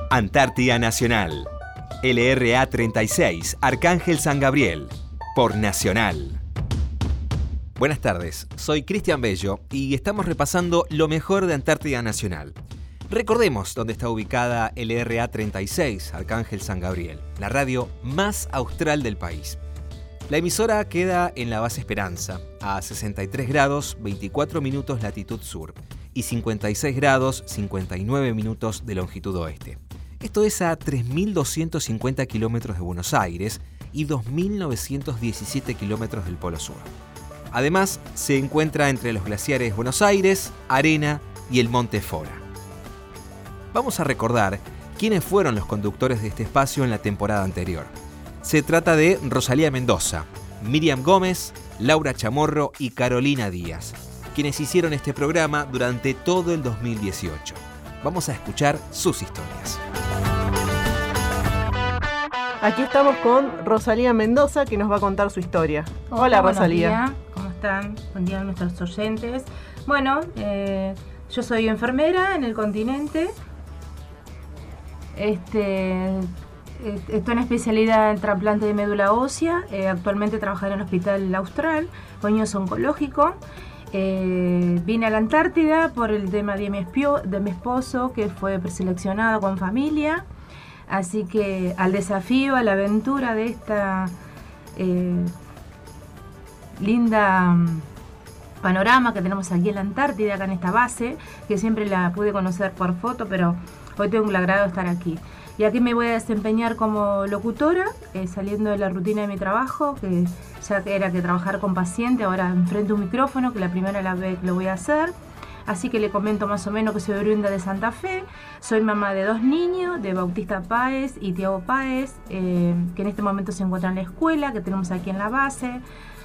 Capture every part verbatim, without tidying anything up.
Antártida Nacional. L R A treinta y seis, Arcángel San Gabriel, por Nacional. Buenas tardes, soy Cristian Bello y estamos repasando lo mejor de Antártida Nacional. Recordemos dónde está ubicada L R A treinta y seis, Arcángel San Gabriel, la radio más austral del país. La emisora queda en la base Esperanza, a sesenta y tres grados veinticuatro minutos latitud sur y cincuenta y seis grados cincuenta y nueve minutos de longitud oeste. Esto es a tres mil doscientos cincuenta kilómetros de Buenos Aires y dos mil novecientos diecisiete kilómetros del Polo Sur. Además, se encuentra entre los glaciares Buenos Aires, Arena y el Monte Fora. Vamos a recordar quiénes fueron los conductores de este espacio en la temporada anterior. Se trata de Rosalía Mendoza, Miriam Gómez, Laura Chamorro y Carolina Díaz, quienes hicieron este programa durante todo el dos mil dieciocho. Vamos a escuchar sus historias. Aquí estamos con Rosalía Mendoza, que nos va a contar su historia. Hola, Hola Rosalía. Buenos días. ¿Cómo están? Buen día a nuestros oyentes. Bueno, eh, yo soy enfermera en el continente. Este, estoy en especialidad en trasplante de médula ósea. Eh, actualmente trabajo en el Hospital Austral, Coños Oncológico. Eh, vine a la Antártida por el tema de mi, espio, de mi esposo, que fue preseleccionado con familia. Así que al desafío, a la aventura de esta eh, linda um, panorama que tenemos aquí en la Antártida, acá en esta base, que siempre la pude conocer por foto, pero hoy tengo el agrado de estar aquí. Y aquí me voy a desempeñar como locutora, eh, saliendo de la rutina de mi trabajo, que ya era que trabajar con paciente, ahora enfrente un micrófono, que la primera la vez que lo voy a hacer. Así que le comento más o menos que soy oriunda de Santa Fe, soy mamá de dos niños, de Bautista Páez y Tiago Páez, eh, que en este momento se encuentran en la escuela, que tenemos aquí en la base.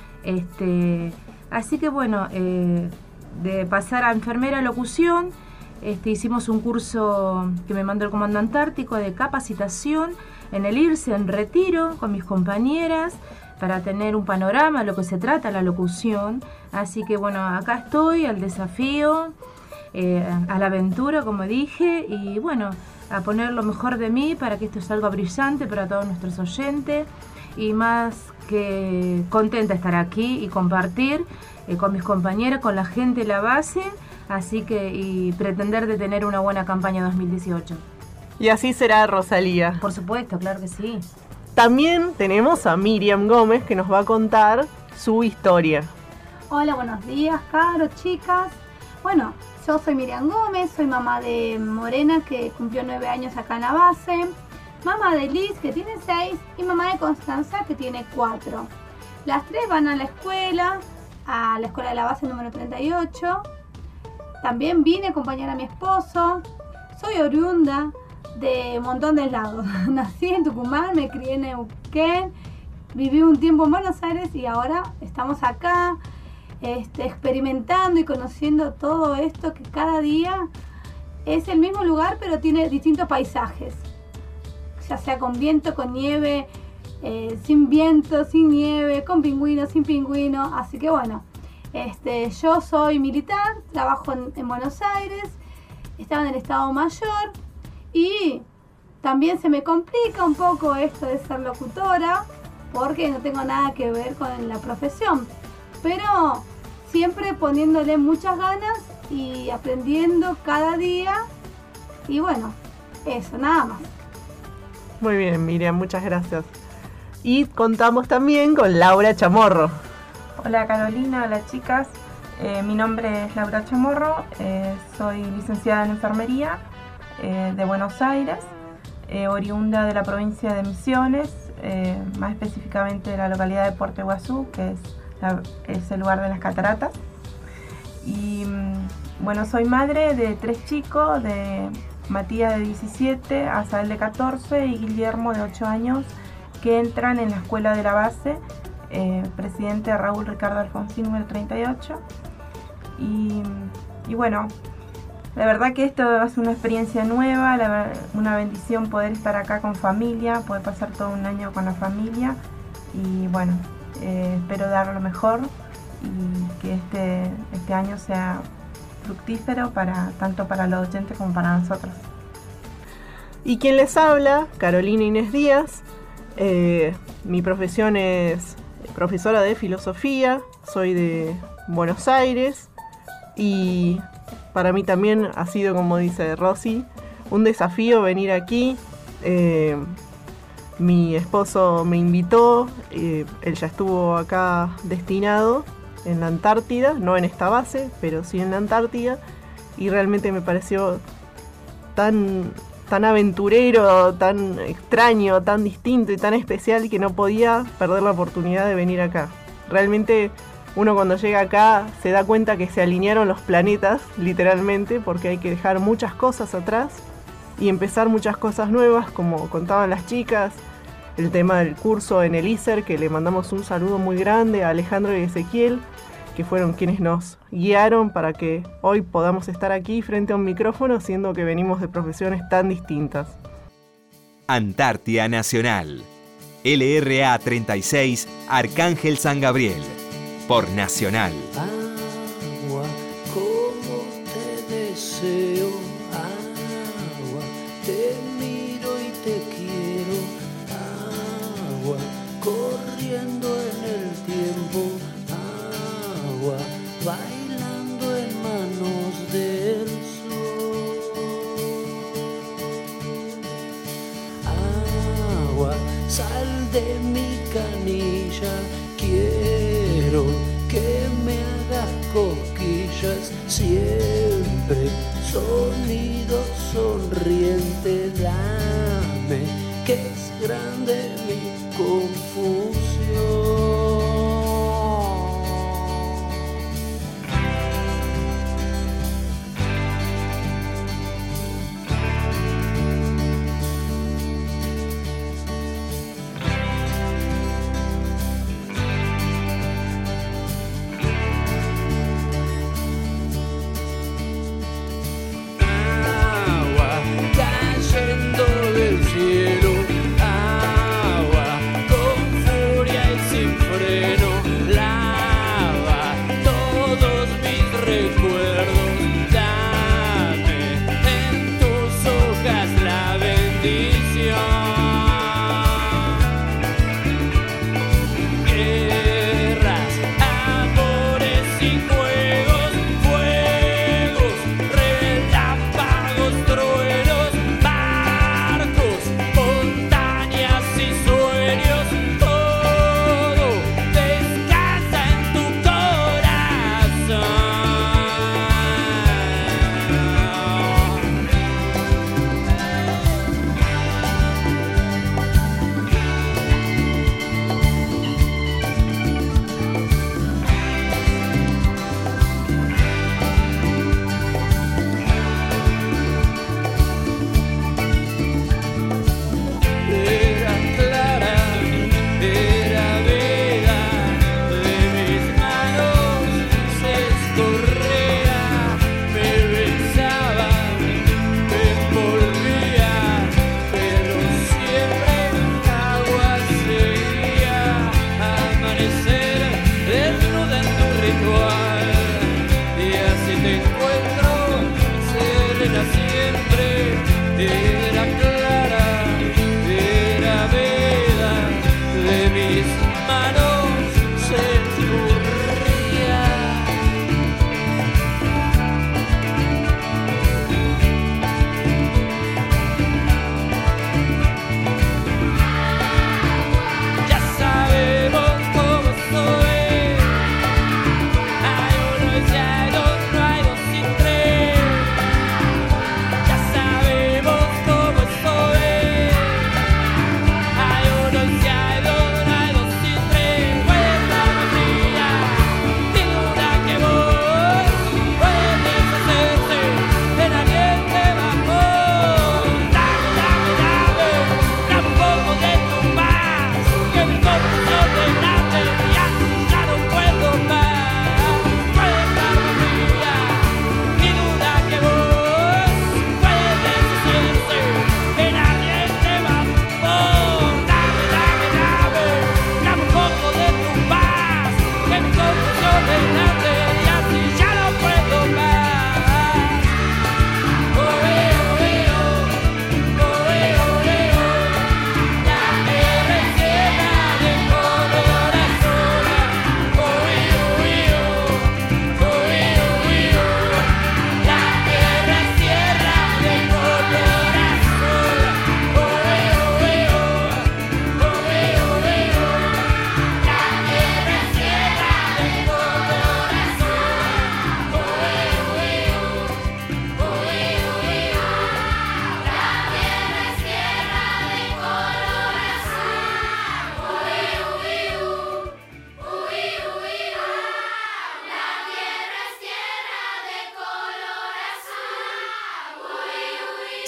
Este, así que bueno, eh, de pasar a enfermera a locución, este, hicimos un curso que me mandó el Comando Antártico de capacitación en el I R S E, en retiro, con mis compañeras, para tener un panorama de lo que se trata la locución. Así que bueno, acá estoy al desafío, eh, a la aventura, como dije, y bueno, a poner lo mejor de mí para que esto salga brillante para todos nuestros oyentes, y más que contenta de estar aquí y compartir eh, con mis compañeras, con la gente de la base, así que y pretender de tener una buena campaña dos mil dieciocho. Y así será, Rosalía. Por supuesto, claro que sí. También tenemos a Miriam Gómez, que nos va a contar su historia. Hola, buenos días, Caro, chicas. Bueno, yo soy Miriam Gómez, soy mamá de Morena, que cumplió nueve años acá en la base, mamá de Liz, que tiene seis, y mamá de Constanza, que tiene cuatro. Las tres van a la escuela, a la escuela de la base número treinta y ocho. También vine a acompañar a mi esposo. Soy oriunda de un montón de lados. Nací en Tucumán, me crié en Neuquén, viví un tiempo en Buenos Aires y ahora estamos acá este, experimentando y conociendo todo esto, que cada día es el mismo lugar pero tiene distintos paisajes, ya sea con viento, con nieve, eh, sin viento, sin nieve, con pingüinos, sin pingüinos. Así que bueno, este, yo soy militar, trabajo en, en Buenos Aires, estaba en el Estado Mayor. Y también se me complica un poco esto de ser locutora, porque no tengo nada que ver con la profesión, pero siempre poniéndole muchas ganas y aprendiendo cada día, y bueno, eso, nada más. Muy bien, Miriam, muchas gracias. Y contamos también con Laura Chamorro. Hola Carolina, hola chicas, eh, mi nombre es Laura Chamorro, eh, soy licenciada en enfermería eh, de Buenos Aires, eh, oriunda de la provincia de Misiones, eh, más específicamente de la localidad de Puerto Iguazú, que es, la, es el lugar de las cataratas. Y bueno, soy madre de tres chicos, de Matías de diecisiete, Azael de catorce y Guillermo de ocho años, que entran en la escuela de la base, eh, presidente Raúl Ricardo Alfonsín, número treinta y ocho. Y, y bueno, la verdad que esto es una experiencia nueva, la, una bendición poder estar acá con familia, poder pasar todo un año con la familia. Y bueno, eh, espero dar lo mejor y que este, este año sea fructífero para tanto para los oyentes como para nosotros. Y quien les habla, Carolina Inés Díaz. Eh, mi profesión es profesora de filosofía, soy de Buenos Aires y para mí también ha sido, como dice Rosy, un desafío venir aquí. Eh, mi esposo me invitó, eh, él ya estuvo acá destinado en la Antártida, no en esta base, pero sí en la Antártida, y realmente me pareció tan, tan aventurero, tan extraño, tan distinto y tan especial que no podía perder la oportunidad de venir acá. Realmente uno cuando llega acá se da cuenta que se alinearon los planetas, literalmente, porque hay que dejar muchas cosas atrás y empezar muchas cosas nuevas, como contaban las chicas, el tema del curso en el I S E R, que le mandamos un saludo muy grande a Alejandro y Ezequiel, que fueron quienes nos guiaron para que hoy podamos estar aquí frente a un micrófono, siendo que venimos de profesiones tan distintas. Antártida Nacional. L R A treinta y seis, Arcángel San Gabriel. Por Nacional. Agua, como te deseo. Agua, te miro y te quiero. Agua, corriendo en el tiempo. Agua, bailando en manos del sol. Agua, sal de mi canilla. Quiero que me hagas cosquillas siempre, sonido sonriente, dame que es grande mi confusión.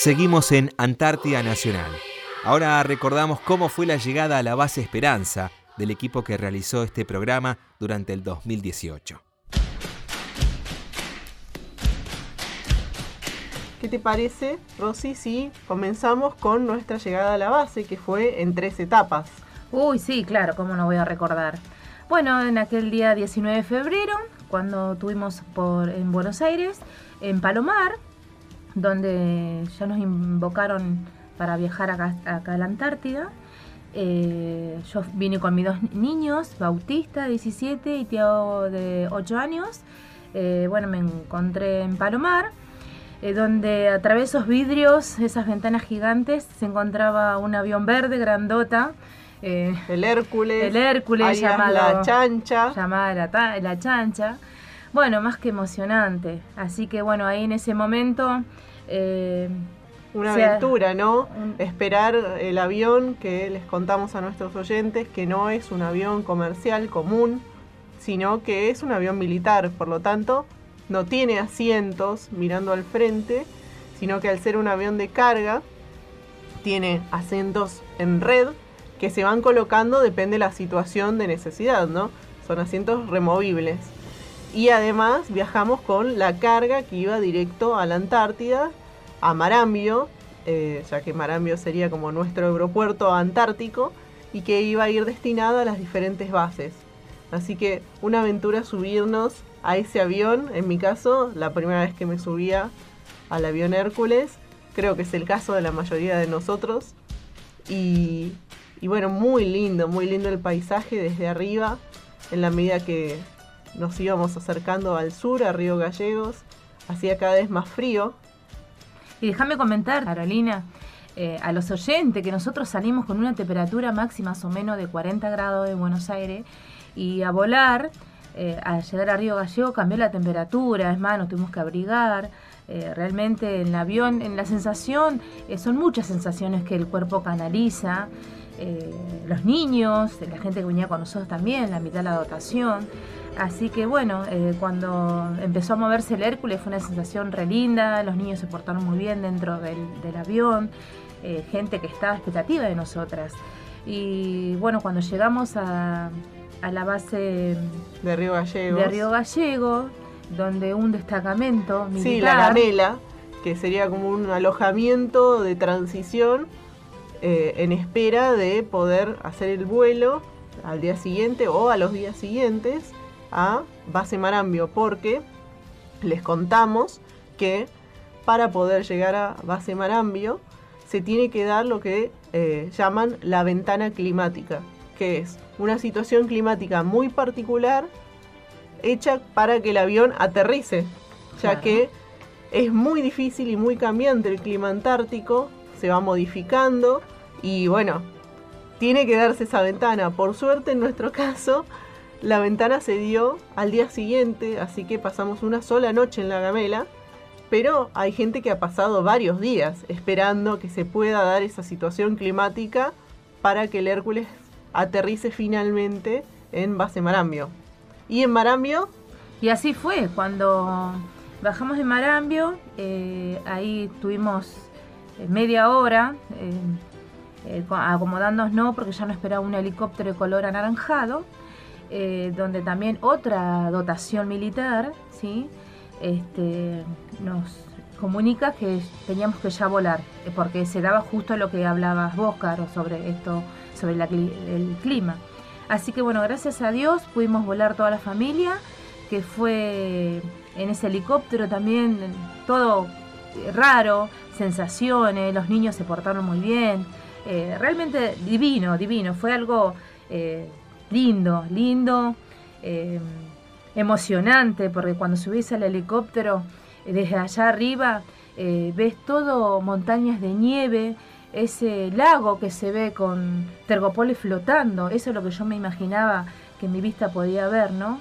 Seguimos en Antártida Nacional. Ahora recordamos cómo fue la llegada a la base Esperanza del equipo que realizó este programa durante el dos mil dieciocho. ¿Qué te parece, Rosy, si comenzamos con nuestra llegada a la base, que fue en tres etapas? Uy, sí, claro, cómo no voy a recordar. Bueno, en aquel día diecinueve de febrero, cuando estuvimos por, en Buenos Aires, en Palomar, donde ya nos invocaron para viajar acá, acá a la Antártida. Eh, yo vine con mis dos niños, Bautista, diecisiete, y Tiago, de ocho años. Eh, bueno, me encontré en Palomar, eh, donde a través de esos vidrios, esas ventanas gigantes, se encontraba un avión verde, grandota. Eh, el Hércules. El Hércules, llamado la Chancha. Llamada la, la Chancha. Bueno, más que emocionante. Así que bueno, ahí en ese momento... Eh, Una sea, aventura, ¿no? Un... Esperar el avión, que les contamos a nuestros oyentes que no es un avión comercial común, sino que es un avión militar. Por lo tanto, no tiene asientos mirando al frente, sino que al ser un avión de carga, tiene asientos en red que se van colocando, depende de la situación de necesidad, ¿no? Son asientos removibles. Y además viajamos con la carga que iba directo a la Antártida, a Marambio, eh, ya que Marambio sería como nuestro aeropuerto antártico, y que iba a ir destinada a las diferentes bases. Así que una aventura subirnos a ese avión. En mi caso, la primera vez que me subía al avión Hércules, creo que es el caso de la mayoría de nosotros. Y, y bueno, muy lindo, muy lindo el paisaje desde arriba, en la medida que nos íbamos acercando al sur, a Río Gallegos, hacía cada vez más frío. Y déjame comentar, Carolina, eh, a los oyentes, que nosotros salimos con una temperatura máxima más o menos de cuarenta grados de Buenos Aires, y a volar, eh, al llegar a Río Gallegos cambió la temperatura, es más, nos tuvimos que abrigar. Eh, realmente en el avión, en la sensación, eh, son muchas sensaciones que el cuerpo canaliza. Eh, los niños, la gente que venía con nosotros también, la mitad de la dotación. Así que bueno, eh, cuando empezó a moverse el Hércules fue una sensación re linda, los niños se portaron muy bien dentro del, del avión, eh, gente que estaba expectativa de nosotras. Y bueno, cuando llegamos a, a la base de Río Gallegos, de Río Gallegos, donde un destacamento militar... Sí, la Gamela, que sería como un alojamiento de transición eh, en espera de poder hacer el vuelo al día siguiente o a los días siguientes a base Marambio, porque les contamos que para poder llegar a base Marambio se tiene que dar lo que eh, llaman la ventana climática, que es una situación climática muy particular hecha para que el avión aterrice, ya claro. que es muy difícil y muy cambiante el clima antártico, se va modificando y bueno, tiene que darse esa ventana. Por suerte en nuestro caso la ventana se dio al día siguiente, así que pasamos una sola noche en la Gamela, pero hay gente que ha pasado varios días esperando que se pueda dar esa situación climática para que el Hércules aterrice finalmente en base Marambio. ¿Y en Marambio? Y así fue, cuando bajamos de Marambio, eh, ahí tuvimos media hora eh, eh, acomodándonos, no, porque ya no esperaba un helicóptero de color anaranjado, eh, donde también otra dotación militar, ¿sí? este, nos comunica que teníamos que ya volar, eh, porque se daba justo lo que hablabas vos, Caro, sobre esto, sobre la, el clima. Así que bueno, gracias a Dios pudimos volar toda la familia, que fue en ese helicóptero también todo raro, sensaciones, los niños se portaron muy bien, eh, realmente divino, divino, fue algo eh, lindo, lindo, eh, emocionante, porque cuando subís al helicóptero, eh, desde allá arriba, eh, ves todo montañas de nieve, ese lago que se ve con Tergopolis flotando, eso es lo que yo me imaginaba que mi vista podía ver, ¿no?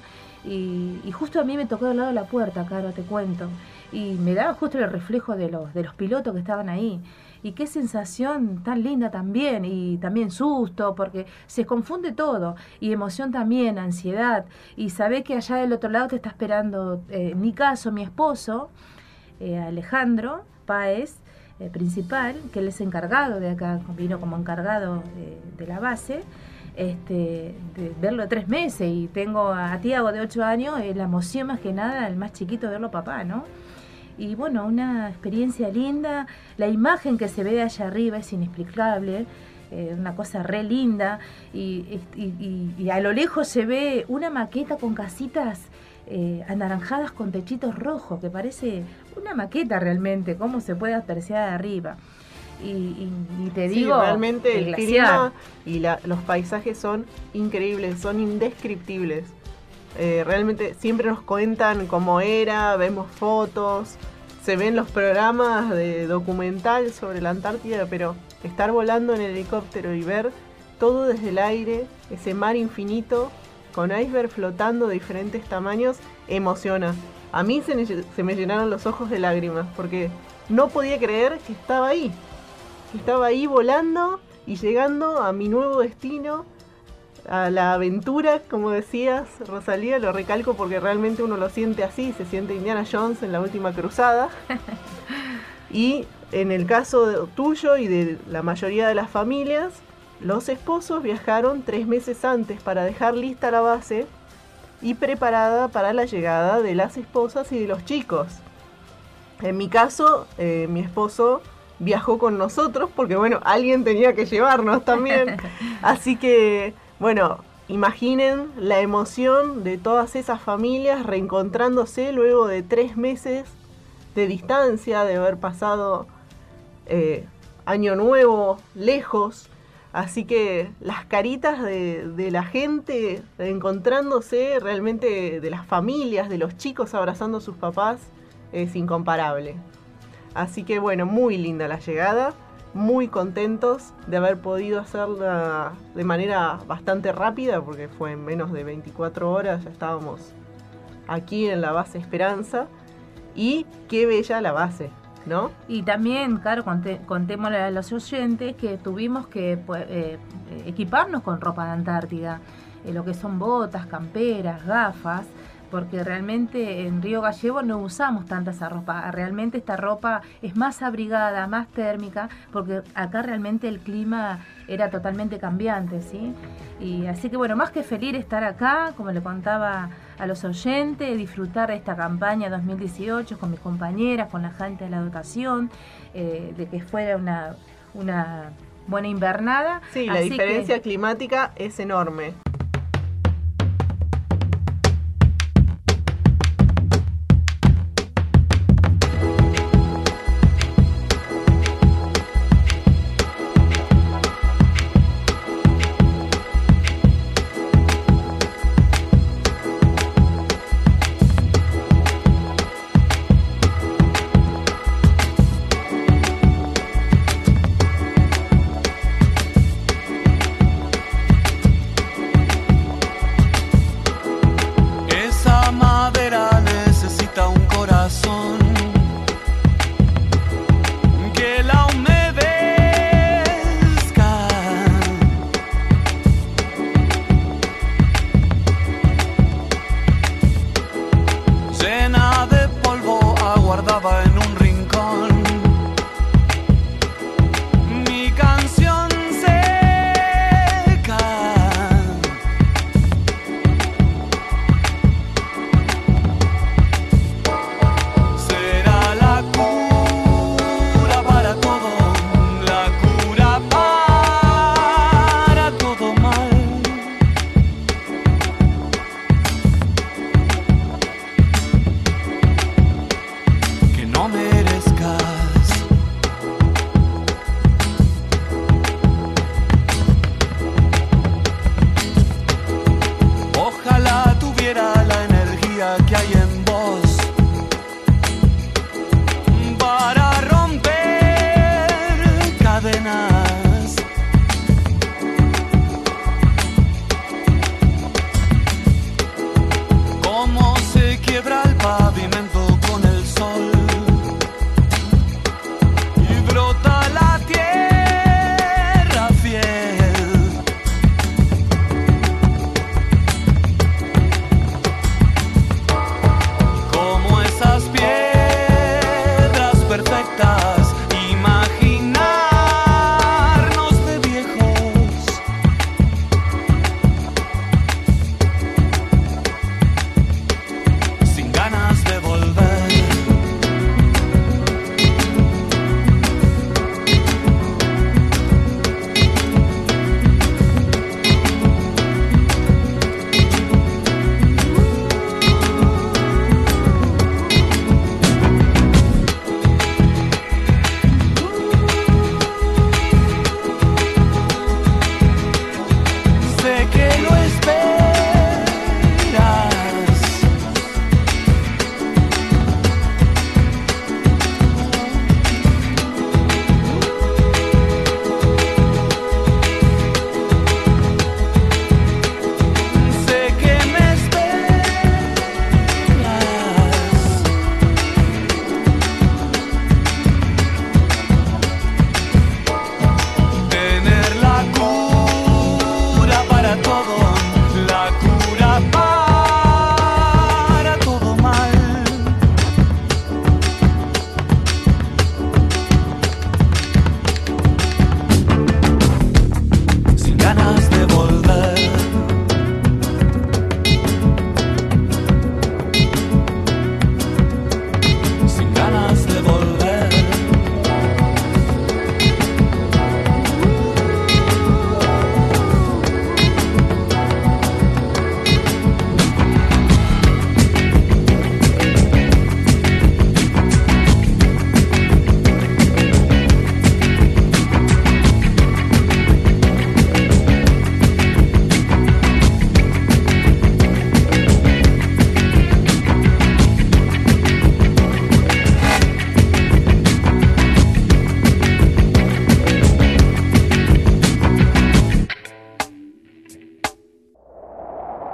Y, y justo a mí me tocó del lado de la puerta, Caro, te cuento, y me daba justo el reflejo de los, de los pilotos que estaban ahí. Y qué sensación tan linda también, y también susto, porque se confunde todo, y emoción también, ansiedad, y saber que allá del otro lado te está esperando, eh, en mi caso, mi esposo, eh, Alejandro Páez, eh, principal, que él es encargado de acá, vino como encargado de, de la base, este, de verlo tres meses, y tengo a Tiago de ocho años, eh, la emoción más que nada, el más chiquito, verlo papá, ¿no? Y bueno, una experiencia linda, la imagen que se ve de allá arriba es inexplicable, eh, una cosa re linda, y, y, y, y a lo lejos se ve una maqueta con casitas eh, anaranjadas con techitos rojos, que parece una maqueta realmente, cómo se puede apreciar de arriba. Y, y, y te digo, sí, realmente el, el clima y la, los paisajes son increíbles, son indescriptibles. Eh, realmente siempre nos cuentan cómo era, vemos fotos, se ven los programas de documental sobre la Antártida, pero estar volando en el helicóptero y ver todo desde el aire, ese mar infinito con iceberg flotando de diferentes tamaños, emociona. A mí se me, se me llenaron los ojos de lágrimas porque no podía creer que estaba ahí, que estaba ahí volando y llegando a mi nuevo destino, a la aventura, como decías, Rosalía, lo recalco porque realmente uno lo siente así, se siente Indiana Jones en la última cruzada. Y en el caso de, tuyo y de la mayoría de las familias, los esposos viajaron tres meses antes para dejar lista la base y preparada para la llegada de las esposas y de los chicos. En mi caso, eh, mi esposo viajó con nosotros porque, bueno, alguien tenía que llevarnos también. Así que, bueno, imaginen la emoción de todas esas familias reencontrándose luego de tres meses de distancia, de haber pasado eh, Año Nuevo lejos. Así que las caritas de, de la gente encontrándose, realmente de las familias, de los chicos abrazando a sus papás, es incomparable. Así que bueno, muy linda la llegada, muy contentos de haber podido hacerla de manera bastante rápida, porque fue en menos de veinticuatro horas, ya estábamos aquí en la base Esperanza, y qué bella la base, ¿no? Y también, claro, conté, contémosle a los oyentes que tuvimos que pues, eh, equiparnos con ropa de Antártida, eh, lo que son botas, camperas, gafas, porque realmente en Río Gallegos no usamos tanta esa ropa. Realmente esta ropa es más abrigada, más térmica, porque acá realmente el clima era totalmente cambiante, ¿sí? Y así que bueno, más que feliz estar acá, como le contaba a los oyentes, disfrutar de esta campaña dos mil dieciocho con mis compañeras, con la gente de la educación, eh, de que fuera una, una buena invernada. Sí, la así diferencia que climática es enorme. Perfectas y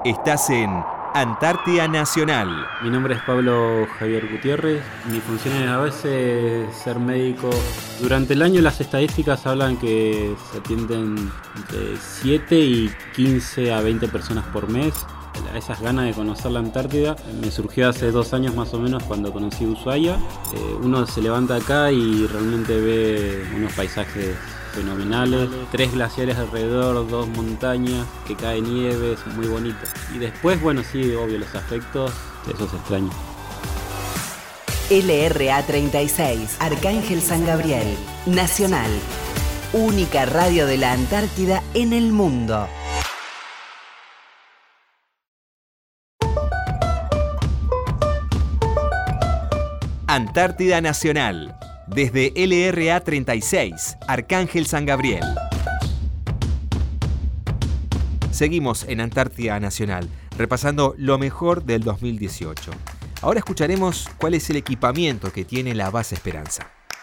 Estás en Antártida Nacional. Mi nombre es Pablo Javier Gutiérrez. Mi función en la base es ser médico. Durante el año las estadísticas hablan que se atienden entre siete y quince a veinte personas por mes. Esas ganas de conocer la Antártida me surgió hace dos años más o menos cuando conocí Ushuaia. Eh, uno se levanta acá y realmente ve unos paisajes fenomenales, tres glaciares alrededor, dos montañas, que cae nieve, es muy bonito. Y después, bueno, sí, obvio, los afectos, eso se extraña. L R A treinta y seis, Arcángel San Gabriel, Nacional, única radio de la Antártida en el mundo. Antártida Nacional, desde L R A treinta y seis, Arcángel San Gabriel. Seguimos en Antártida Nacional, repasando lo mejor del dos mil dieciocho. Ahora escucharemos cuál es el equipamiento que tiene la Base Esperanza.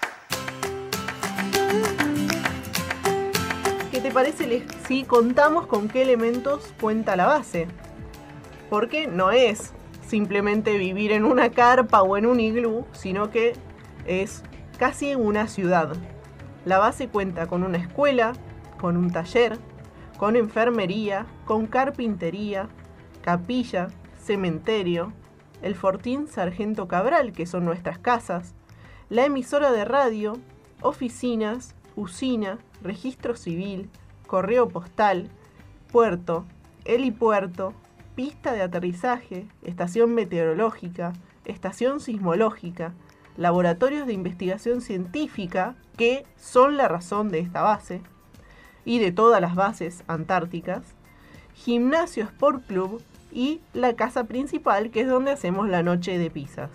¿Qué te parece si contamos con qué elementos cuenta la base? Porque no es simplemente vivir en una carpa o en un iglú, sino que es casi una ciudad. La base cuenta con una escuela, con un taller, con enfermería, con carpintería, capilla, cementerio, el Fortín Sargento Cabral, que son nuestras casas, la emisora de radio, oficinas, usina, registro civil, correo postal, puerto, helipuerto, pista de aterrizaje, estación meteorológica, estación sismológica, laboratorios de investigación científica, que son la razón de esta base y de todas las bases antárticas, gimnasio Sport Club y la casa principal, que es donde hacemos la noche de pizzas.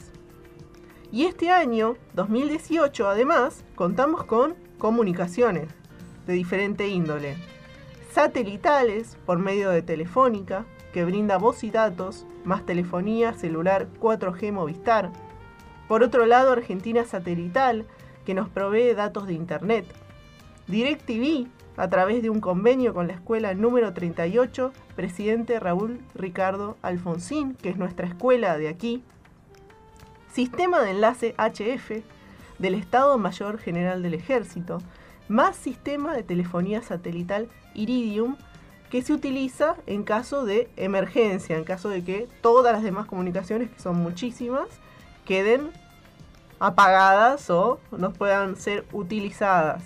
Y este año, dos mil dieciocho, además, contamos con comunicaciones de diferente índole, satelitales por medio de Telefónica, que brinda voz y datos, más telefonía celular cuatro G Movistar. Por otro lado, Argentina Satelital, que nos provee datos de internet. DirecTV, a través de un convenio con la escuela número treinta y ocho, presidente Raúl Ricardo Alfonsín, que es nuestra escuela de aquí. Sistema de enlace H F del Estado Mayor General del Ejército, más sistema de telefonía satelital Iridium, que se utiliza en caso de emergencia, en caso de que todas las demás comunicaciones, que son muchísimas, queden apagadas o no puedan ser utilizadas.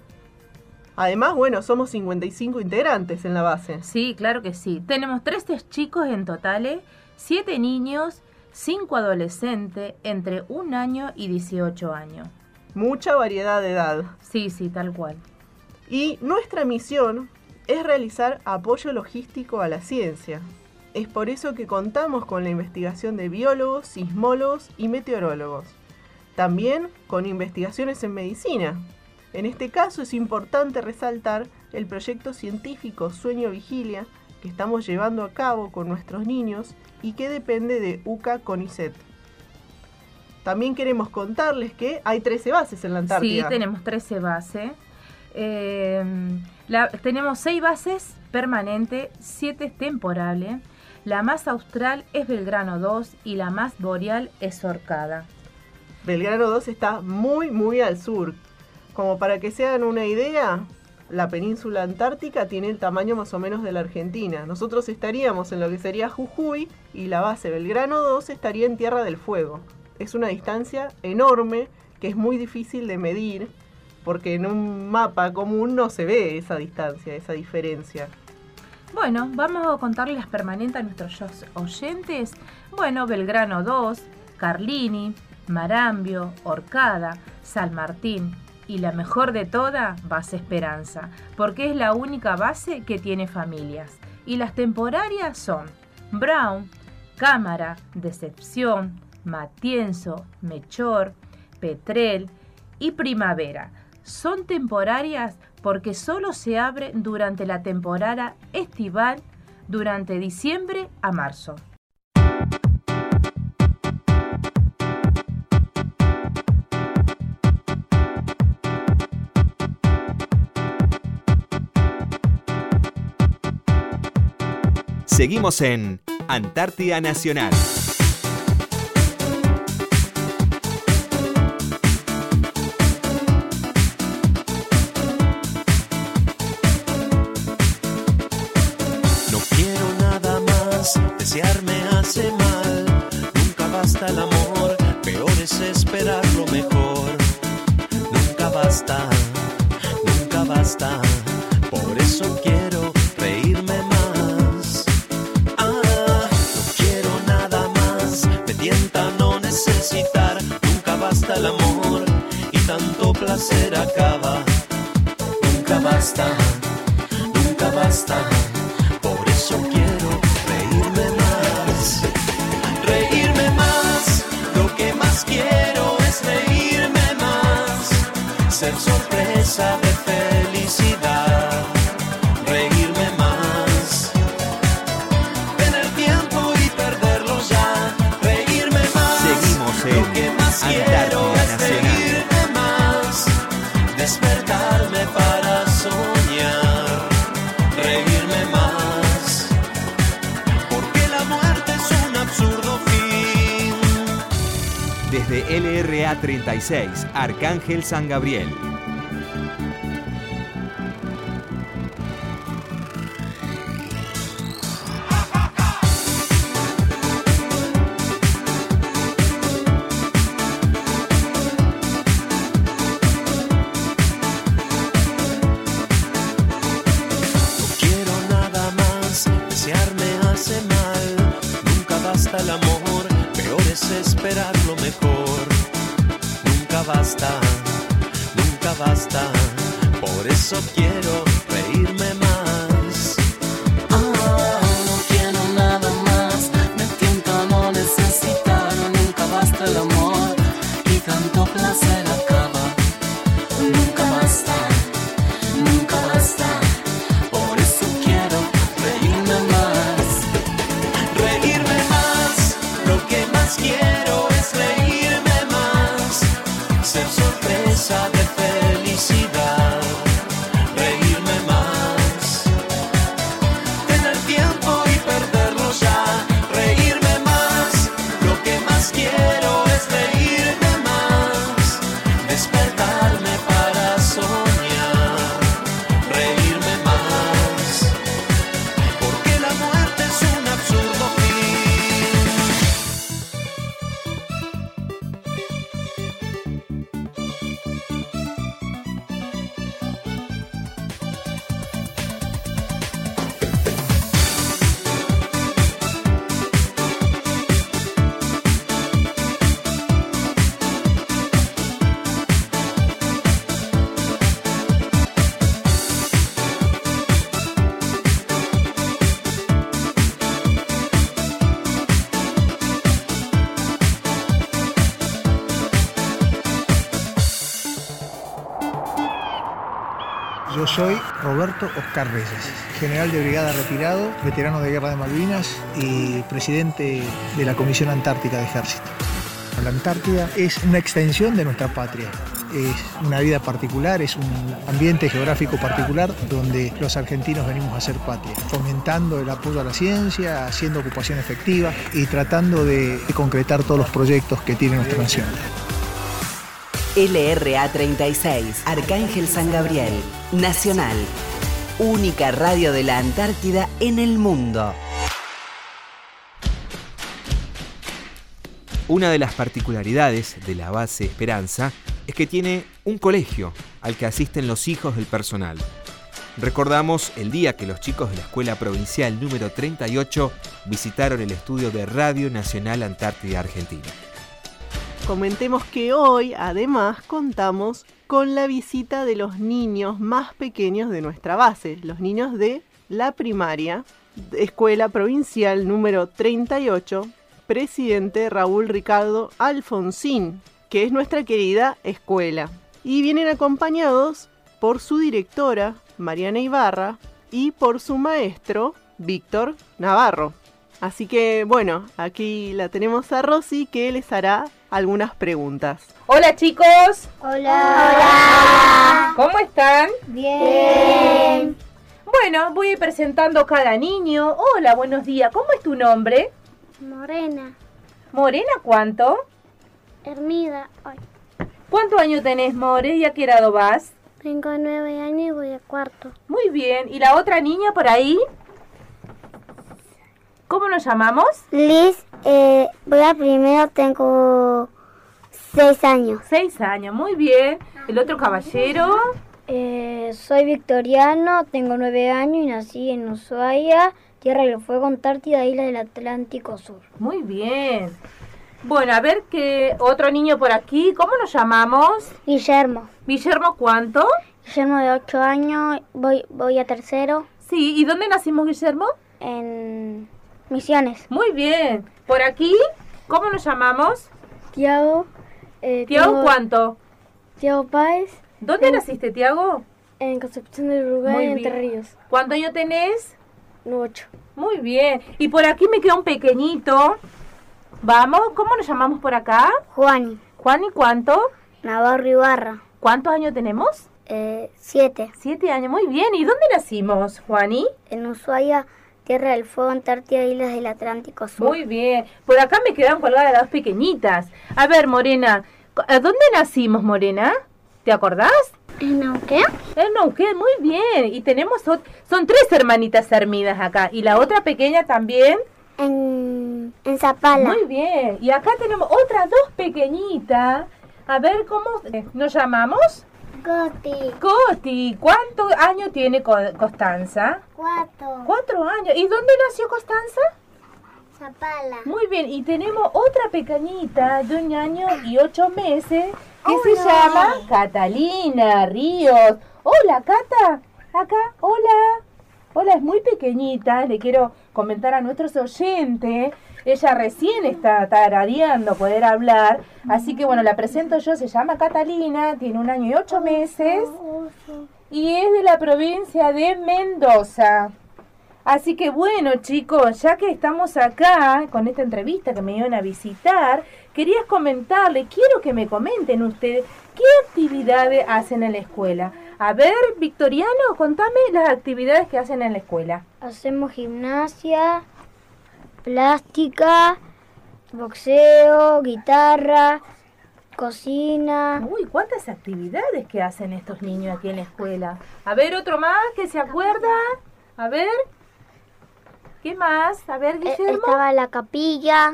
Además, bueno, somos cincuenta y cinco integrantes en la base. Sí, claro que sí. Tenemos trece chicos en total, siete niños, cinco adolescentes entre un año y dieciocho años. Mucha variedad de edad. Sí, sí, tal cual. Y nuestra misión es realizar apoyo logístico a la ciencia. Es por eso que contamos con la investigación de biólogos, sismólogos y meteorólogos. También con investigaciones en medicina. En este caso es importante resaltar el proyecto científico Sueño Vigilia que estamos llevando a cabo con nuestros niños y que depende de U C A CONICET. También queremos contarles que hay trece bases en la Antártida. Sí, tenemos trece bases. Eh, la, tenemos seis bases permanentes, siete temporales. La más austral es Belgrano dos y la más boreal es Orcada. Belgrano dos está muy, muy al sur. Como para que se hagan una idea, la península antártica tiene el tamaño más o menos de la Argentina. Nosotros estaríamos en lo que sería Jujuy y la base Belgrano dos estaría en Tierra del Fuego. Es una distancia enorme que es muy difícil de medir porque en un mapa común no se ve esa distancia, esa diferencia. Bueno, vamos a contarles las permanentes a nuestros oyentes. Bueno, Belgrano dos, Carlini, Marambio, Orcada, San Martín y la mejor de todas, Base Esperanza, porque es la única base que tiene familias. Y las temporarias son Brown, Cámara, Decepción, Matienzo, Mechor, Petrel y Primavera. Son temporarias porque solo se abren durante la temporada estival, durante diciembre a marzo. Seguimos en Antártida Nacional. No quiero nada más, desearme hace mal. Nunca basta el amor, peor es esperar lo mejor. Nunca basta, nunca basta, por eso quiero reírme más. Ah, no quiero nada más, me tienta no necesitar. Nunca basta el amor y tanto placer acaba. Nunca basta, nunca basta, por eso quiero reírme más. Reírme más, lo que más quiero es reírme más. Ser sorpresa de felicidad, reírme más. Tener tiempo y perderlo ya, reírme más. Seguimos en Lo que más quiero Antártida es Nacional. reírme más. Despertarme para soñar, reírme más. Porque la muerte es un absurdo fin. Desde L R A treinta y seis, Arcángel San Gabriel. No quiero nada más, desearme hace mal. Nunca basta el amor, peor es esperar lo mejor. Nunca basta, nunca basta, por eso quiero reírme más. Ah, no quiero nada más, me tienta no necesitar. Nunca basta el amor y tanto placer acaba. Nunca basta, nunca basta, por eso quiero reírme más. Reírme más, lo que más quiero es reírme más. Ser sorpresa de felicidad, reírme más. Tener tiempo y perderlo ya, reírme más. Lo que más quiero es reírme más. Despertarme para soñar, reírme más. Porque la muerte es un absurdo fin. Yo soy Roberto Oscar Reyes, general de brigada retirado, veterano de Guerra de Malvinas y presidente de la Comisión Antártica de Ejército. La Antártida es una extensión de nuestra patria. Es una vida particular, es un ambiente geográfico particular donde los argentinos venimos a hacer patria, fomentando el apoyo a la ciencia, haciendo ocupación efectiva y tratando de, de concretar todos los proyectos que tiene nuestra nación. L R A treinta y seis, Arcángel San Gabriel, Nacional, única radio de la Antártida en el mundo. Una de las particularidades de la base Esperanza es que tiene un colegio al que asisten los hijos del personal. Recordamos el día que los chicos de la Escuela Provincial número treinta y ocho visitaron el estudio de Radio Nacional Antártida Argentina. Comentemos que hoy, además, contamos con la visita de los niños más pequeños de nuestra base, los niños de la primaria, Escuela Provincial número treinta y ocho, presidente Raúl Ricardo Alfonsín, que es nuestra querida escuela. Y vienen acompañados por su directora, Mariana Ibarra, y por su maestro, Víctor Navarro. Así que, bueno, aquí la tenemos a Rosy, que les hará algunas preguntas. Hola chicos. Hola. Hola. ¿Cómo están? Bien. Bueno, voy presentando cada niño. Hola, buenos días. ¿Cómo es tu nombre? Morena. ¿Morena cuánto? Hermida. Ay. ¿Cuántos años tenés, More? ¿Y a qué grado vas? Tengo nueve años y voy a cuarto. Muy bien. ¿Y la otra niña por ahí? ¿Cómo nos llamamos? Liz, eh, voy a primero, tengo seis años. Seis años, muy bien. ¿El otro caballero? Eh, soy victoriano, tengo nueve años y nací en Ushuaia, Tierra del Fuego, Antártida, isla del Atlántico Sur. Muy bien. Bueno, a ver qué otro niño por aquí. ¿Cómo nos llamamos? Guillermo. ¿Guillermo cuánto? Guillermo de ocho años, voy, voy a tercero. Sí, ¿y dónde nacimos, Guillermo? En Misiones. Muy bien. ¿Por aquí? ¿Cómo nos llamamos? Tiago. Eh, ¿Tiago tengo... cuánto? Tiago Páez. ¿Dónde tengo... naciste, Tiago? En Concepción del Uruguay, en Entre Ríos. ¿Cuántos años tenés? Ocho. Muy bien. Y por aquí me queda un pequeñito. Vamos, ¿cómo nos llamamos por acá? Juani. ¿Juani cuánto? Navarro Ibarra. ¿Cuántos años tenemos? Eh, siete. Siete años, muy bien. ¿Y dónde nacimos, Juani? En Ushuaia, Tierra del Fuego, Antártida, islas del Atlántico Sur. Muy bien. Por acá me quedan colgadas las dos pequeñitas. A ver, Morena, ¿a dónde nacimos, Morena? ¿Te acordás? ¿En Neuquén? En Neuquén, muy bien. Y tenemos, son tres hermanitas Hermidas acá. ¿Y la otra pequeña también? En, en Zapala. Muy bien. Y acá tenemos otras dos pequeñitas. A ver, ¿cómo nos llamamos? Coti. Coti. ¿Cuántos años tiene Constanza? Cuatro. Cuatro años. ¿Y dónde nació Constanza? Zapala. Muy bien. Y tenemos otra pequeñita de un año y ocho meses que Hola. se llama Catalina Ríos. Hola, Cata. Acá. Hola. Hola, es muy pequeñita. Le quiero comentar a nuestros oyentes. Ella recién está tarareando poder hablar. Así que bueno, la presento yo. Se llama Catalina. Tiene un año y ocho meses. Y es de la provincia de Mendoza. Así que bueno, chicos, ya que estamos acá con esta entrevista que me iban a visitar, quería comentarle, quiero que me comenten ustedes qué actividades hacen en la escuela. A ver, Victoriano, contame las actividades que hacen en la escuela. Hacemos gimnasia, plástica, boxeo, guitarra, cocina. Uy, cuántas actividades que hacen estos niños aquí en la escuela. A ver, otro más que se acuerda. A ver. ¿Qué más? A ver, Guillermo. Estaba la capilla.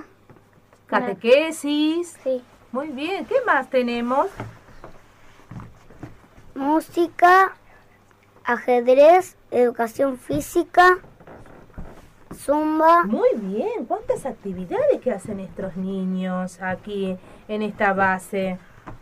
Catequesis. Sí. Muy bien. ¿Qué más tenemos? Música, ajedrez, educación física, zumba. Muy bien. ¿Cuántas actividades que hacen estos niños aquí en esta base?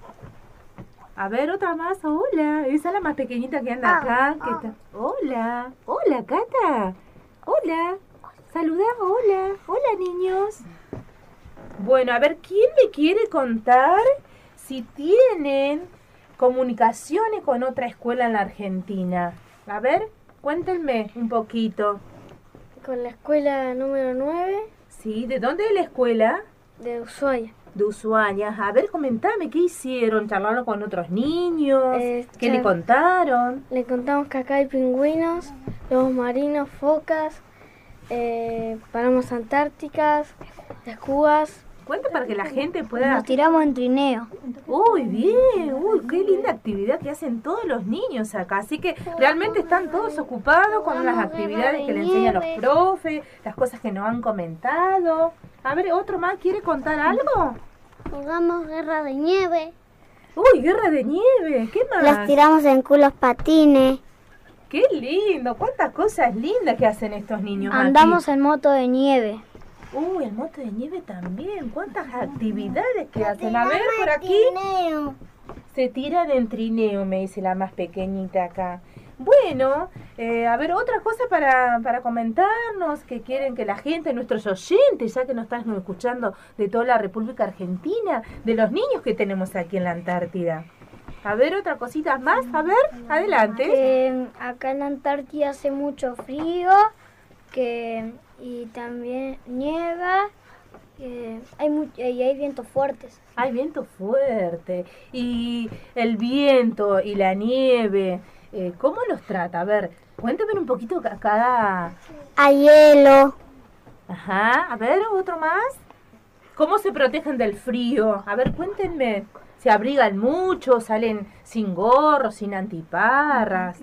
A ver, otra más. Hola. Esa es la más pequeñita que anda acá. ¿Qué tal? Hola. Hola, Cata. Hola. Saluda. Hola. Hola, niños. Bueno, a ver, ¿quién me quiere contar si tienen comunicaciones con otra escuela en la Argentina? A ver, cuéntenme un poquito. Con la escuela número nueve. Sí, ¿de dónde es la escuela? De Ushuaia. De Ushuaia. A ver, comentame, ¿qué hicieron? ¿Charlaron con otros niños? Eh, ¿Qué le contaron? Le contamos que acá hay pingüinos, lobos marinos, focas, eh, palomas antárticas, escúas. Cuenta para que la gente pueda... Nos tiramos en trineo. Uy, bien, uy, qué linda actividad que hacen todos los niños acá. Así que realmente están todos ocupados con las actividades que le enseñan los profes, las cosas que nos han comentado. A ver, ¿otro más quiere contar algo? Jugamos guerra de nieve. Uy, guerra de nieve, ¿qué más? Las tiramos en culos patines. Qué lindo, cuántas cosas lindas que hacen estos niños. Andamos aquí. en moto de nieve. Uy, el moto de nieve también. ¿Cuántas actividades que hacen? A ver, por aquí. Trineo. Se tiran en trineo, me dice la más pequeñita acá. Bueno, eh, a ver, otra cosa para, para comentarnos que quieren que la gente, nuestros oyentes, ya que nos están escuchando de toda la República Argentina, de los niños que tenemos aquí en la Antártida. A ver, otra cosita más. A ver, adelante. Eh, acá en la Antártida hace mucho frío. Que... Y también nieva, eh, hay mu y hay vientos fuertes. Hay viento fuerte. Y el viento y la nieve, eh, ¿cómo los trata? A ver, Cuéntame un poquito ca- cada... A hielo. Ajá, a ver, otro más. ¿Cómo se protegen del frío? A ver, cuéntenme. ¿Se abrigan mucho? ¿Salen sin gorro, sin antiparras?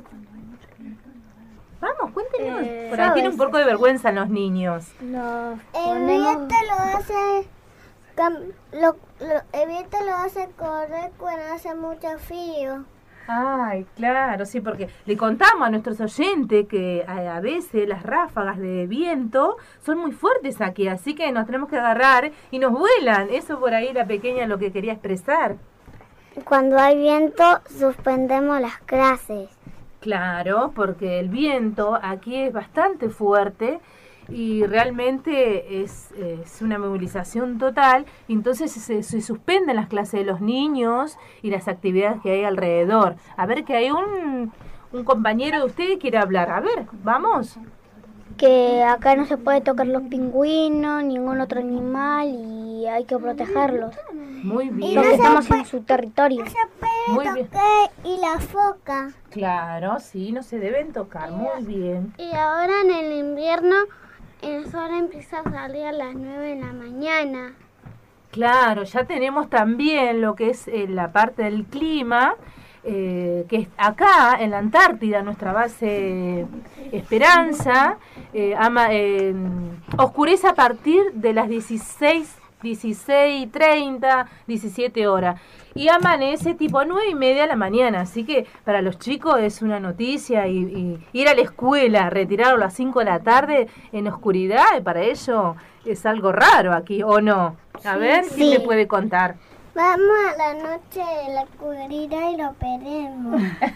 Vamos, cuéntenos. Eh, Por ahí tiene un poco de vergüenza los niños. Nos el viento lo hace cam- lo, lo- el viento lo hace correr cuando hace mucho frío. Ay, claro, sí, porque le contamos a nuestros oyentes que a, a veces las ráfagas de viento son muy fuertes aquí, así que nos tenemos que agarrar y nos vuelan. Eso por ahí la pequeña lo que quería expresar. Cuando hay viento suspendemos las clases. Claro, porque el viento aquí es bastante fuerte y realmente es, es una movilización total, entonces se, se suspenden las clases de los niños y las actividades que hay alrededor. A ver, que hay un, un compañero de ustedes que quiere hablar. A ver, vamos. Que acá no se puede tocar los pingüinos, ningún otro animal y hay que protegerlos. Muy bien. Porque estamos en su territorio. Muy bien. Y la foca. Claro, sí, no se deben tocar. Muy bien. Y ahora en el invierno el sol empieza a salir a las nueve de la mañana. Claro, ya tenemos también lo que es eh, la parte del clima, eh, que es acá en la Antártida, nuestra base Esperanza, eh, ama, eh, oscurece a partir de las dieciséis, dieciséis treinta, diecisiete horas. Y amanece tipo nueve y media de la mañana, así que para los chicos es una noticia y, y ir a la escuela, retirarlo a las cinco de la tarde en oscuridad, y para ellos es algo raro aquí, ¿o no? A ver, ¿quién Sí. me puede contar? Vamos a la noche de la oscuridad y lo pedimos.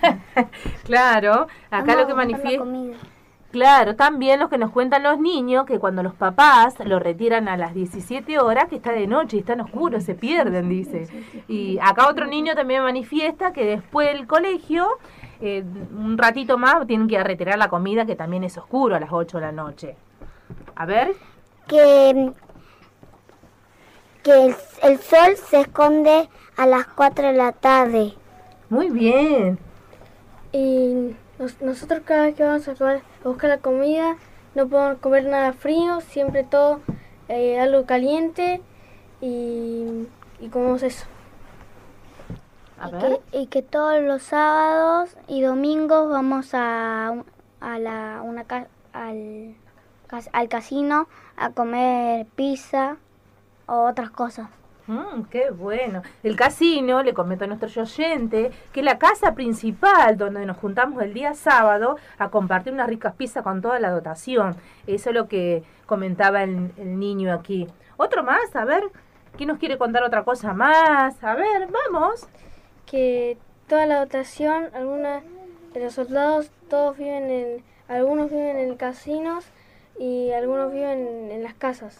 Claro, acá lo que manifiesta... Claro, también lo que nos cuentan los niños, que cuando los papás lo retiran a las diecisiete horas, que está de noche y están oscuros, se pierden, dice. Y acá otro niño también manifiesta que después del colegio, eh, un ratito más, tienen que ir a retirar la comida, que también es oscuro a las ocho de la noche. A ver. Que, que el, el sol se esconde a las cuatro de la tarde. Muy bien. Y nos- nosotros cada vez que vamos a, comer- a buscar la comida no podemos comer nada frío, siempre todo eh, algo caliente y, y comemos eso. A Y ver. que, y que todos los sábados y domingos vamos a, un- a la, una, ca- al, cas- al casino a comer pizza o otras cosas. Mm, qué bueno. El casino, le comento a nuestro oyente, que es la casa principal donde nos juntamos el día sábado a compartir unas ricas pizzas con toda la dotación. Eso es lo que comentaba el, el niño aquí. ¿Otro más? A ver, ¿quién nos quiere contar otra cosa más? A ver, vamos. Que toda la dotación, algunos de los soldados, todos viven en, algunos viven en casinos y algunos viven en las casas.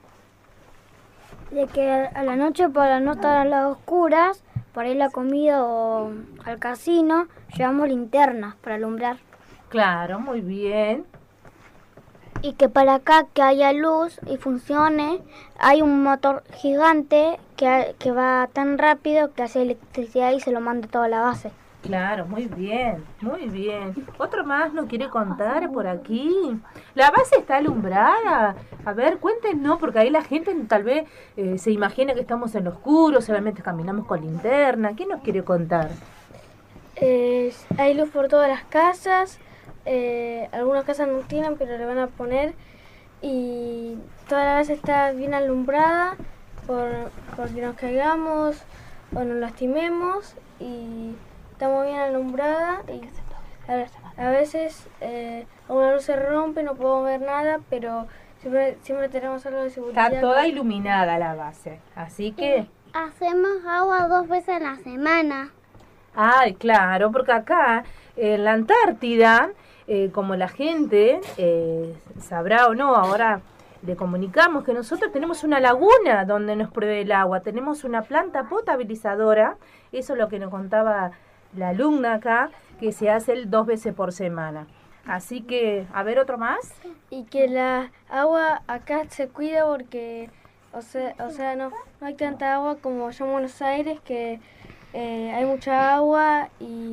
De que a la noche, para no estar a las oscuras, para ir a la comida o al casino, llevamos linternas para alumbrar. Claro, muy bien. Y que para acá que haya luz y funcione, hay un motor gigante que, que va tan rápido que hace electricidad y se lo manda a toda la base. Claro, muy bien, muy bien. ¿Otro más nos quiere contar por aquí? ¿La base está alumbrada? A ver, cuéntenos, porque ahí la gente tal vez eh, se imagina que estamos en lo oscuro, solamente caminamos con linterna. ¿Qué nos quiere contar? Eh, hay luz por todas las casas, eh, algunas casas no tienen pero le van a poner y toda la base está bien alumbrada por, por que nos caigamos o nos lastimemos y estamos bien alumbrada y a, a veces eh, alguna luz se rompe, no podemos ver nada, pero siempre, siempre tenemos algo de seguridad. Está toda iluminada la base, así que... Hacemos agua dos veces a la semana. Ay, claro, porque acá en la Antártida, eh, como la gente eh, sabrá o no, ahora le comunicamos que nosotros tenemos una laguna donde nos provee el agua, tenemos una planta potabilizadora, eso es lo que nos contaba la alumna acá, que se hace el dos veces por semana. Así que, a ver, otro más. Y que la agua acá se cuida porque, o sea, o sea no, no hay tanta agua como allá en Buenos Aires, que eh, hay mucha agua y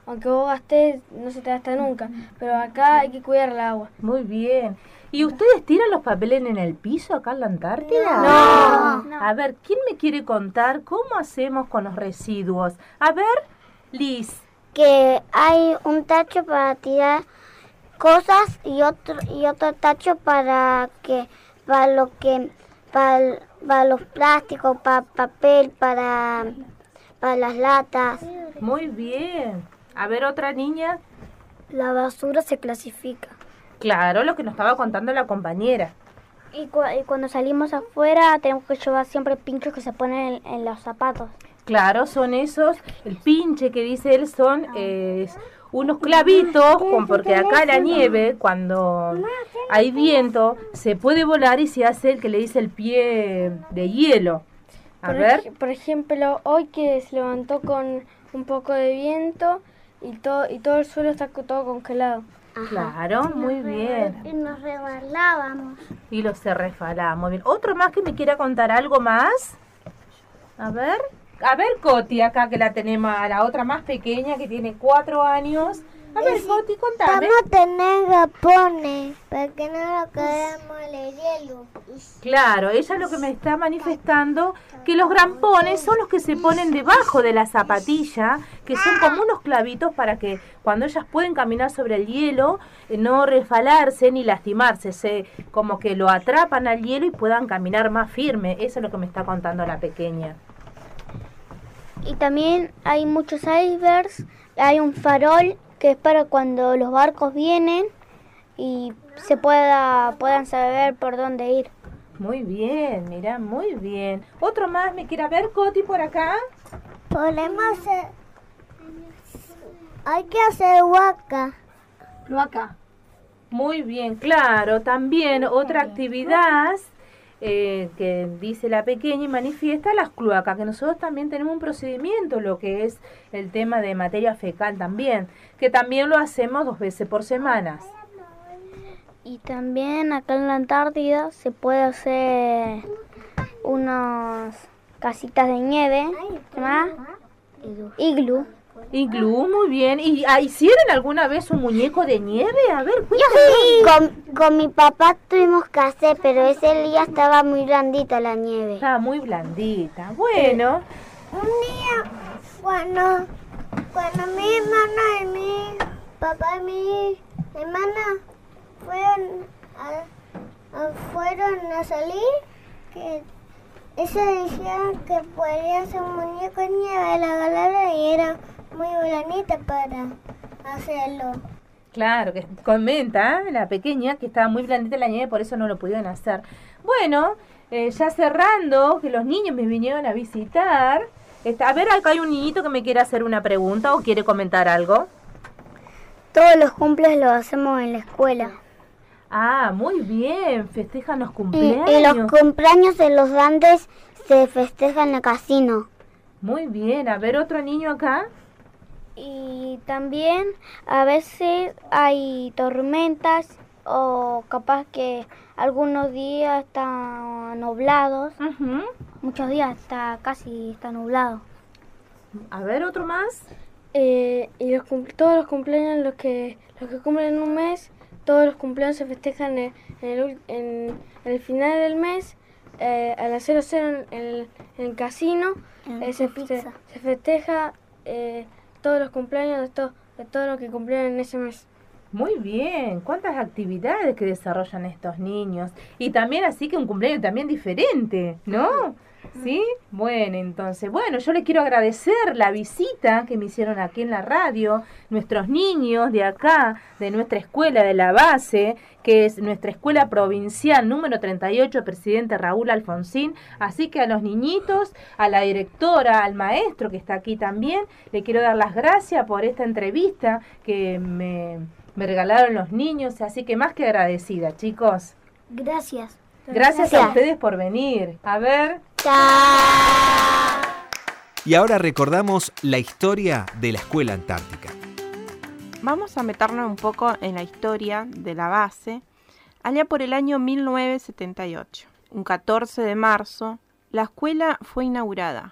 aunque vos gastés, no se te gasta nunca. Pero acá hay que cuidar el agua. Muy bien. ¿Y ustedes tiran los papeles en el piso acá en la Antártida? No. No. A ver, ¿quién me quiere contar cómo hacemos con los residuos? A ver, Liz. Que hay un tacho para tirar cosas y otro y otro tacho para que para lo que para, para los plásticos, para papel, para para las latas. Muy bien. A ver, otra niña. La basura se clasifica. Claro, lo que nos estaba contando la compañera. Y, cu y cuando salimos afuera tenemos que llevar siempre pinchos que se ponen en, en los zapatos. Claro, son esos, el pinche que dice él son eh, unos clavitos, con, porque acá la nieve, cuando hay viento, se puede volar y se hace el que le dice el pie de hielo. A por ver. Ej por ejemplo, hoy que se levantó con un poco de viento y todo, y todo el suelo está todo congelado. Ajá. Claro, muy bien. Y nos resbalábamos. Y los se resbalaba, muy bien. ¿Otro más que me quiera contar algo más? A ver. A ver, Coti, acá que la tenemos, a la otra más pequeña que tiene cuatro años. A ver, Coti, contame. Vamos a tener gapones para que no lo quedemos el hielo. Claro, ella lo que me está manifestando que los grampones son los que se ponen debajo de la zapatilla, que son como unos clavitos para que cuando ellas pueden caminar sobre el hielo, eh, no resbalarse ni lastimarse, se, como que lo atrapan al hielo y puedan caminar más firme. Eso es lo que me está contando la pequeña. Y también hay muchos icebergs, hay un farol que es para cuando los barcos vienen y se pueda puedan saber por dónde ir. Muy bien, mira, muy bien. ¿Otro más me quiere ver, Coti, por acá? Podemos hacer... Hay que hacer huaca. Cloaca. Muy bien, claro. También otra actividad eh, que dice la pequeña y manifiesta las cloacas, que nosotros también tenemos un procedimiento, lo que es el tema de materia fecal también, que también lo hacemos dos veces por semana. Y también acá en la Antártida se puede hacer unas casitas de nieve, ¿más? Iglú. Iglú, muy bien. ¿Y ah, hicieron alguna vez un muñeco de nieve? A ver, Yo sí, con, con mi papá tuvimos que hacer, pero ese día estaba muy blandita la nieve. Estaba muy blandita. Bueno. Un día, cuando, cuando mi hermana y mi papá y mi hermana fueron a, a, fueron a salir, que ellos dijeron que podía hacer un muñeco de nieve de la galera y era muy blandita para hacerlo. Claro, que comenta ¿eh? la pequeña que estaba muy blandita la nieve, por eso no lo pudieron hacer. Bueno, eh, ya cerrando, que los niños me vinieron a visitar. Está, a ver, acá hay un niñito que me quiere hacer una pregunta o quiere comentar algo. Todos los cumples los hacemos en la escuela. Ah, muy bien, festejan los cumpleaños. Y, y los cumpleaños de los Andes se festejan en el casino. Muy bien, a ver, otro niño acá. Y también a veces hay tormentas o capaz que algunos días están nublados. Uh-huh. Muchos días está casi está nublado. A ver, otro más. Eh, y los todos los cumpleaños, los que los que cumplen un mes, todos los cumpleaños se festejan en, en, el, en, en el final del mes, eh, a las cero cero en el, en el casino, eh, se, se, se festeja eh, todos los cumpleaños de, to, de todo lo que cumplieron en ese mes. Muy bien, cuántas actividades que desarrollan estos niños. Y también así que un cumpleaños también diferente, ¿no? ¿Sí? Bueno, entonces, bueno, yo le quiero agradecer la visita que me hicieron aquí en la radio, nuestros niños de acá, de nuestra escuela de la base, que es nuestra escuela provincial número treinta y ocho, presidente Raúl Alfonsín. Así que a los niñitos, a la directora, al maestro que está aquí también, le quiero dar las gracias por esta entrevista que me, me regalaron los niños. Así que más que agradecida, chicos. Gracias. Gracias, Gracias a ustedes por venir. A ver. Chao. Y ahora recordamos la historia de la Escuela Antártica. Vamos a meternos un poco en la historia de la base. Allá por el año mil novecientos setenta y ocho, un catorce de marzo, la escuela fue inaugurada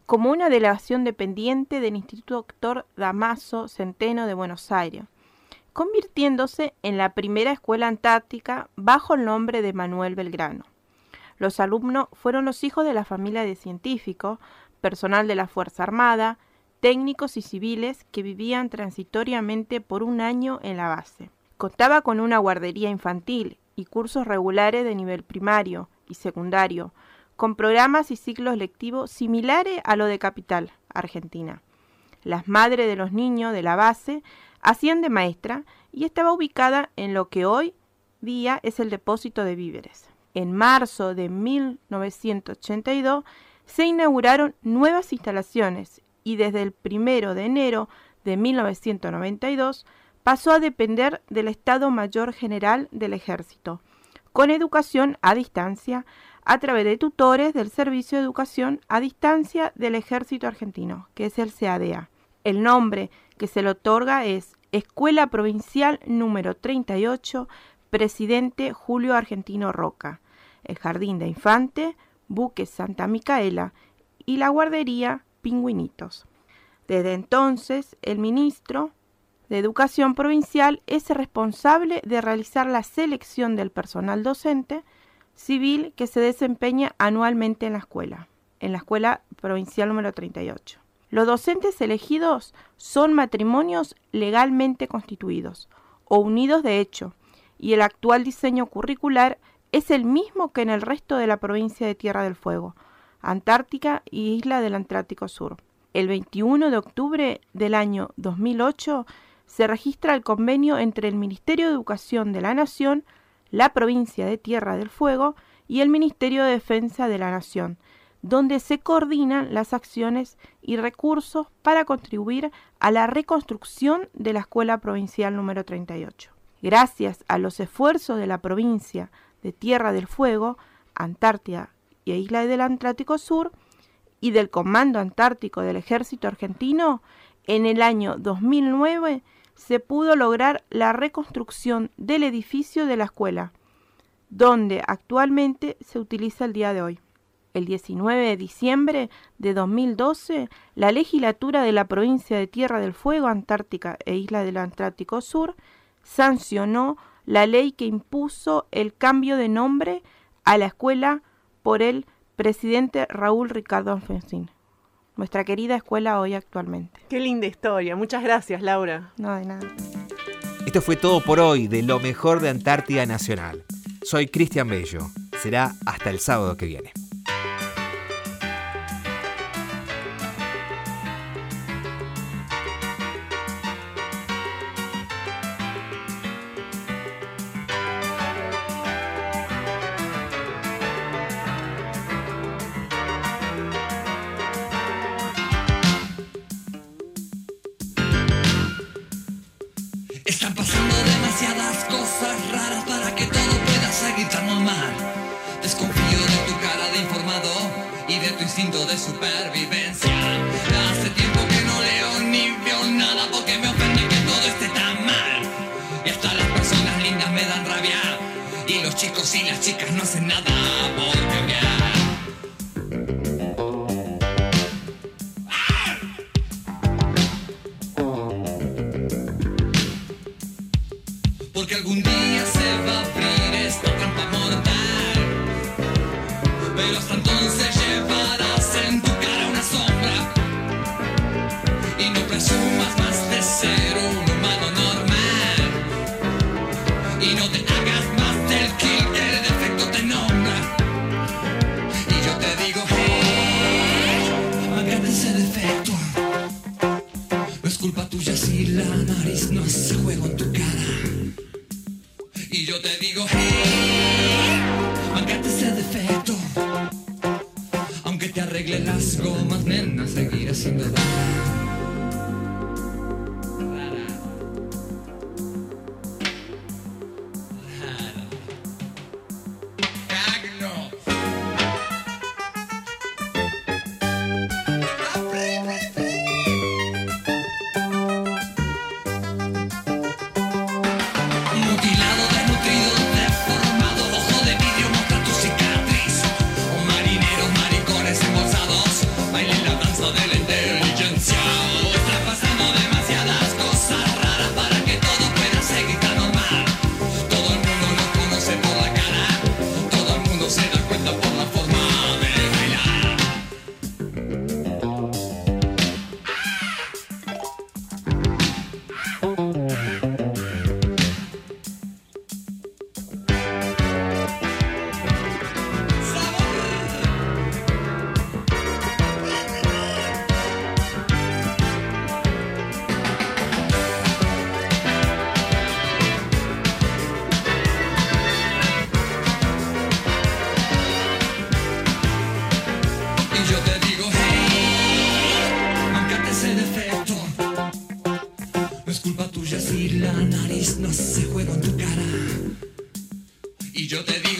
como una delegación dependiente del Instituto Doctor Dámaso Centeno de Buenos Aires, convirtiéndose en la primera escuela antártica bajo el nombre de Manuel Belgrano. Los alumnos fueron los hijos de la familia de científicos, personal de la Fuerza Armada, técnicos y civiles que vivían transitoriamente por un año en la base. Contaba con una guardería infantil y cursos regulares de nivel primario y secundario, con programas y ciclos lectivos similares a lo de Capital, Argentina. Las madres de los niños de la base hacían de maestra y estaba ubicada en lo que hoy día es el depósito de víveres. En marzo de mil novecientos ochenta y dos se inauguraron nuevas instalaciones y desde el primero de enero de mil novecientos noventa y dos pasó a depender del Estado Mayor General del Ejército, con educación a distancia a través de tutores del Servicio de Educación a Distancia del Ejército Argentino, que es el C A D A. El nombre que se le otorga es Escuela Provincial número treinta y ocho, Presidente Julio Argentino Roca, el Jardín de Infante, Buque Santa Micaela y la Guardería Pingüinitos. Desde entonces, el ministro de Educación Provincial es el responsable de realizar la selección del personal docente civil que se desempeña anualmente en la escuela, en la Escuela Provincial número treinta y ocho. Los docentes elegidos son matrimonios legalmente constituidos o unidos de hecho, y el actual diseño curricular es el mismo que en el resto de la provincia de Tierra del Fuego, Antártica y Isla del Antártico Sur. El veintiuno de octubre del año dos mil ocho se registra el convenio entre el Ministerio de Educación de la Nación, la provincia de Tierra del Fuego y el Ministerio de Defensa de la Nación, donde se coordinan las acciones y recursos para contribuir a la reconstrucción de la Escuela Provincial número treinta y ocho. Gracias a los esfuerzos de la provincia de Tierra del Fuego, Antártida y Isla del Antártico Sur y del Comando Antártico del Ejército Argentino, en el año dos mil nueve se pudo lograr la reconstrucción del edificio de la escuela, donde actualmente se utiliza el día de hoy. El diecinueve de diciembre de dos mil doce, la legislatura de la provincia de Tierra del Fuego, Antártica e Isla del Antártico Sur sancionó la ley que impuso el cambio de nombre a la escuela por el presidente Raúl Ricardo Alfonsín. Nuestra querida escuela hoy actualmente. Qué linda historia. Muchas gracias, Laura. No, de nada. Esto fue todo por hoy de Lo Mejor de Antártida Nacional. Soy Cristian Bello. Será hasta el sábado que viene. Están pasando demasiadas cosas raras para que todo pueda seguir tan normal. Desconfío de tu cara de informado y de tu instinto de supervivencia. Hace tiempo que no leo ni veo nada porque me ofende que todo esté tan mal. Y hasta las personas lindas me dan rabia y los chicos y las chicas no hacen nada por cambiar. Porque algún día se va a abrir esta trampa mortal. Pero hasta entonces llevarás en tu cara una sombra. Y no presumas más de ser un humano normal. Y no te hagas más del kill que el defecto te nombra. Y yo te digo, hey, mágate ese defecto. No es culpa tuya si la nariz no hace juego en tu cara. Y yo te digo, hey, máncate ese defecto. Aunque te arregle las gomas, nena, seguirás siendo rara. Rara. Rara. Cagno. Mutilado, desnutrido, deformado, ojo de vidrio muestra tu cicatriz. O marineros, maricones embolsados, bailen la danza es culpa tuya si la nariz no se juega en tu cara. Y yo te digo